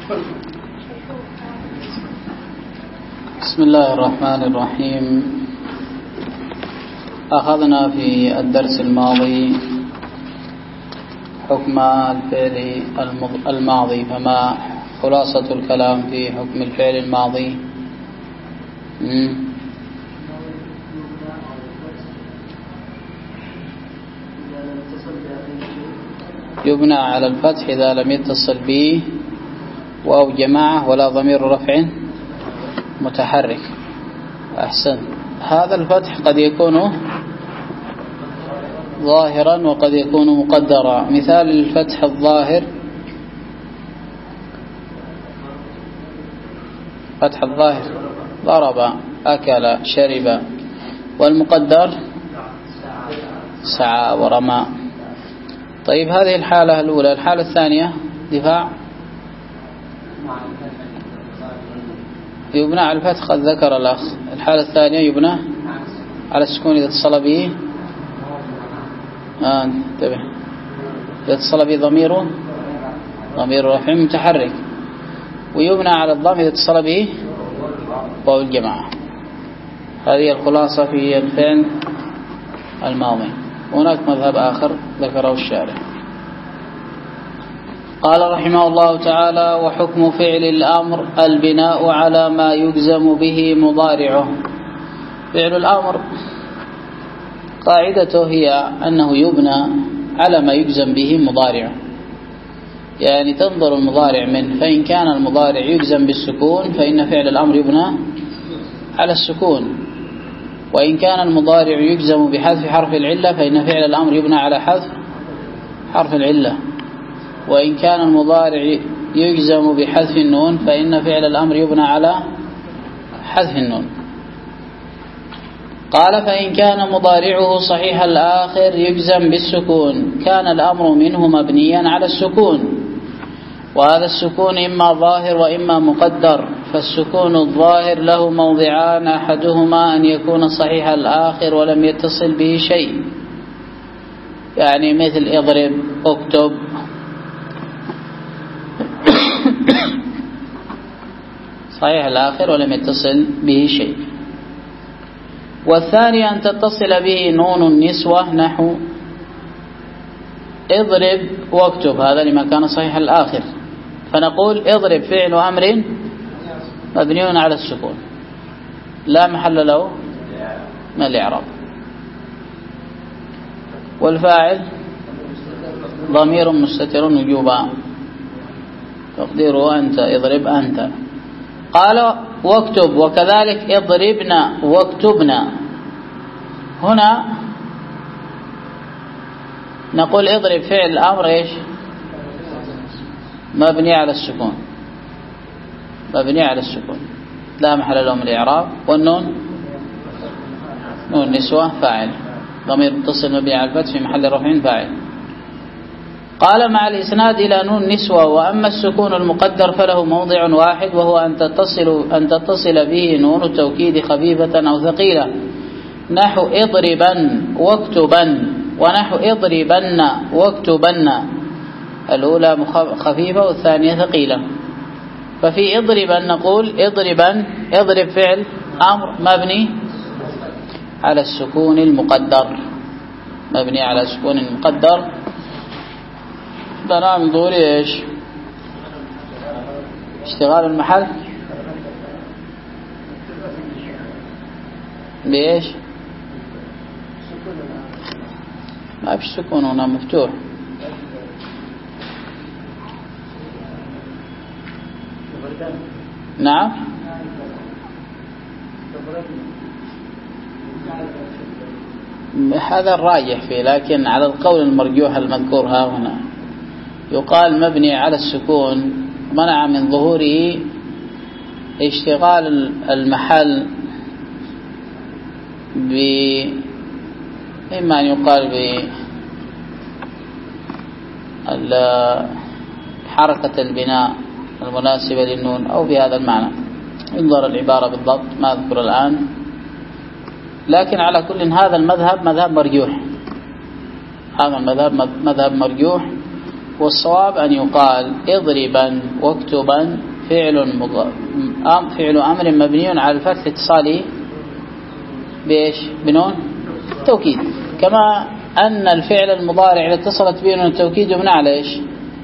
بسم الله الرحمن الرحيم. أخذنا في الدرس الماضي حكم الفعل الماضي، فما خلاصة الكلام في حكم الفعل الماضي؟ يبنى على الفتح إذا لم يتصل به واو جماعة ولا ضمير رفع متحرك. أحسن. هذا الفتح قد يكون ظاهرا وقد يكون مقدرا. مثال الفتح الظاهر: فتح الظاهر ضرب، أكل، شرب. والمقدر سعى ورمى. طيب، هذه الحالة الأولى. الحالة الثانية دفاع، يبنى على الفتح، قد ذكر الأخ. الحالة الثانية يبنى على السكون إذا اتصل به انتبه، إذا اتصل به ضمير رفع متحرك، ويبنى على الضم إذا اتصل به واو الجماعة. هذه الخلاصة في الفعل الماضي. هناك مذهب آخر ذكره الشارح. قال رحمه الله تعالى: وحكم فعل الأمر البناء على ما يجزم به مضارعه. فعل الأمر قاعدته هي أنه يبنى على ما يجزم به مضارعه، يعني تنظر المضارع منه، فإن كان المضارع يجزم بالسكون فإن فعل الأمر يبنى على السكون، وإن كان المضارع يجزم بحذف حرف العلة فإن فعل الأمر يبنى على حذف حرف العلة، وإن كان المضارع يجزم بحذف النون فإن فعل الأمر يبنى على حذف النون. قال: فإن كان مضارعه صحيح الآخر يجزم بالسكون كان الأمر منه مبنيا على السكون، وهذا السكون إما ظاهر وإما مقدر. فالسكون الظاهر له موضعان: أحدهما أن يكون صحيح الآخر ولم يتصل به شيء، يعني مثل اضرب، اكتب. صحيح الآخر ولم يتصل به شيء. والثاني أن تتصل به نون النسوة، نحو اضرب واكتب، هذا لما كان صحيح الآخر، فنقول اضرب فعل أمر مبني على السكون لا محل له من الإعراب، والفاعل ضمير مستتر وجوبا تقديره أنت، اضرب أنت. قال: واكتب، وكذلك اضربنا واكتبنا. هنا نقول اضرب فعل الأمر ايش؟ مبني على السكون، مبني على السكون لا محل له من الإعراب، والنون نون نسوة فاعل، ضمير متصل مبني على الفتح في محل رفع فاعل. قال: مع الإسناد إلى نون نسوة. وأما السكون المقدر فله موضع واحد، وهو أن تتصل به نون التوكيد خفيفة أو ثقيلة، نحو اضربا واكتبا، ونحو اضربن واكتبن. الأولى خفيفة والثانية ثقيلة. ففي اضربا نقول اضربا، اضرب فعل أمر مبني على السكون المقدر، مبني على السكون المقدر. بناء من ظهور ايش؟ اشتغال المحل ليش؟ ما فيش سكون هنا، مفتوح. نعم، هذا الراجح فيه، لكن على القول المرجوح المذكور ها هنا يقال مبني على السكون، منع من ظهوره اشتغال المحل إما أن يقال بحركة البناء المناسبة للنون أو بهذا المعنى، انظر العبارة بالضبط ما أذكر الآن. لكن على كل هذا المذهب مذهب مرجوح، هذا المذهب مذهب مرجوح، والصواب أن يقال اضربا واكتبا فعل أمر مبني على الفتح اتصاله بإيش؟ بنون التوكيد، كما أن الفعل المضارع إذا اتصلت به نون التوكيد يبنى على إيش؟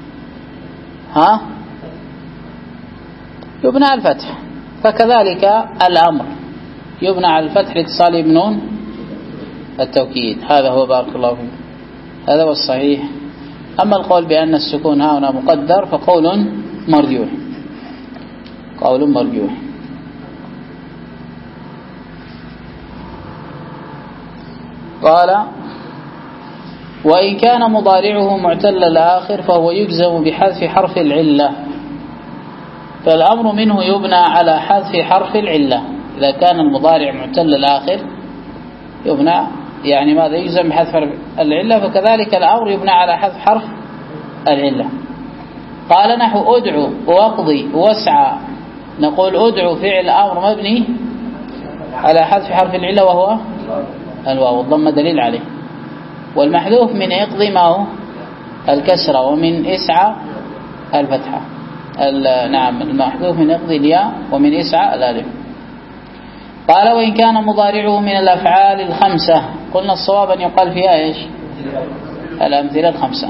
يبنى على الفتح، فكذلك الأمر يبنى على الفتح لاتصاله بنون التوكيد. هذا هو بارك الله فيك، هذا هو الصحيح. أما القول بأن السكون هنا مقدر فقول مرجوح، قول مرجوح. قال وإن كان مضارعه معتل الآخر فهو يجزم بحذف حرف العلة، فالأمر منه يبنى على حذف حرف العلة. إذا كان المضارع معتل الآخر يبنى يعني ماذا؟ يجزم بحذف حرف العلة، فكذلك الأمر يبنى على حذف حرف العلة. قال نحو أدعو واقضي واسعى، نقول أدعو فعل أمر مبني على حذف حرف العلة وهو الواو، الضم دليل عليه. والمحذوف من اقضي ما هو؟ الكسرة، ومن اسعى الفتحة. نعم، المحذوف من اقضي الياء، ومن اسعى الالف. قال وإن كان مضارعه من الأفعال الخمسة، قلنا الصواب أن يقال فيها إيش؟ الأمثلة الخمسة.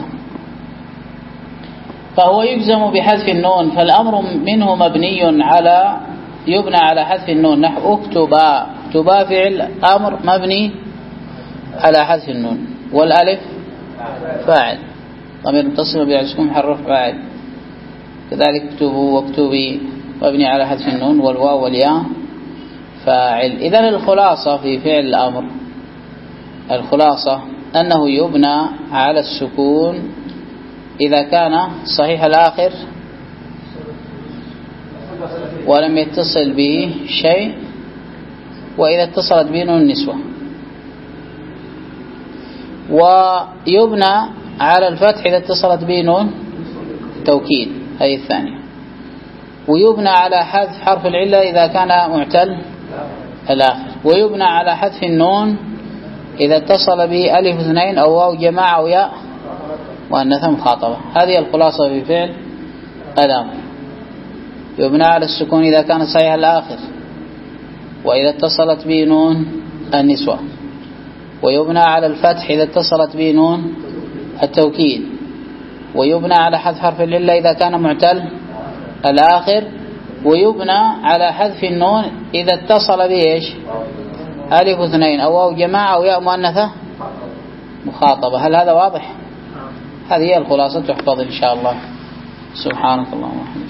فهو يجزم بحذف النون، فالأمر منه مبني على يبنى على حذف النون. نحو اكتبا، اكتبا فعل أمر مبني على حذف النون، والألف فاعل ضمير متصل بيعجزكم حرف فاعل. كذلك اكتبوا واكتبي مبني على حذف النون، والواو والياء فاعل. إذن الخلاصة في فعل الأمر، الخلاصة أنه يبنى على السكون إذا كان صحيح الآخر ولم يتصل به شيء، وإذا اتصلت به نون النسوة. ويبنى على الفتح إذا اتصلت به نون توكيد، هذه الثانية. ويبنى على حذف حرف العلة إذا كان معتل الآخر. ويبنى على حذف النون إذا اتصل به ألف اثنين أو واو جماعة أو ياء مؤنثة مخاطبة. هذه الخلاصة في فعل الأمر. يبنى على السكون إذا كان صحيح الآخر وإذا اتصلت به نون النسوة. ويبنى على الفتح إذا اتصلت به نون التوكيد. ويبنى على حذف حرف العلة إذا كان معتل الآخر. ويبنى على حذف النون إذا اتصل به إيش؟ ألف اثنين أو واو جماعة أو ياء مؤنثة مخاطبة. هل هذا واضح؟ هذه هي الخلاصة، تحفظ إن شاء الله. سبحانك اللهم وبحمدك.